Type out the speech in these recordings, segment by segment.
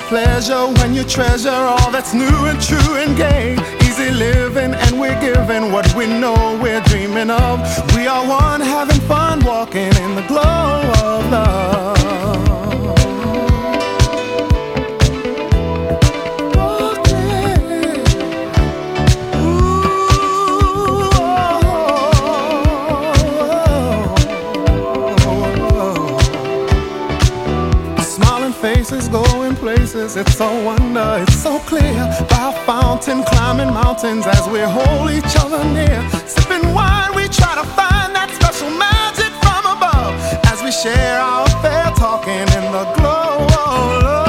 pleasure when you treasure all that's new and true and gay. Easy living and we're giving what we know we're dreaming of. We are one having fun walking in the glow of love. Faces going places, it's a wonder, it's so clear. By a fountain, climbing mountains as we hold each other near. Sipping wine, we try to find that special magic from above as we share our affair, talking in the glow of love.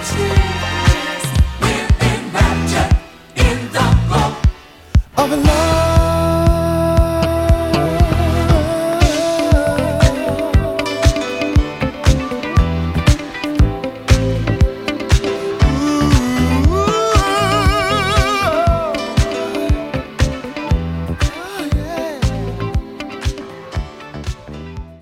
Of love.